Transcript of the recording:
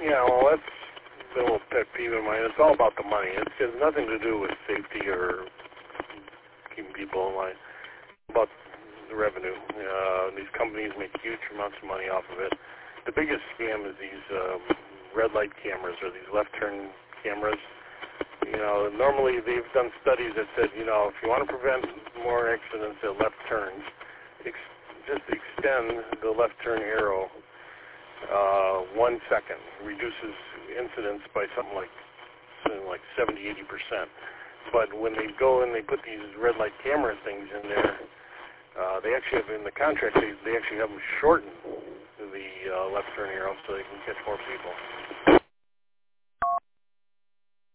Yeah, well, that's a little pet peeve of mine. It's all about the money. It has nothing to do with safety or keeping people in line. It's about the revenue. These companies make huge amounts of money off of it. The biggest scam is these red light cameras or these left turn cameras. Normally they've done studies that said, if you want to prevent more accidents at left turns, just extend the left turn arrow 1 second. Reduces incidents by something like 70-80%. But when they go and they put these red light camera things in there, they actually have in the contract they actually have them shorten the left turn arrow so they can catch more people.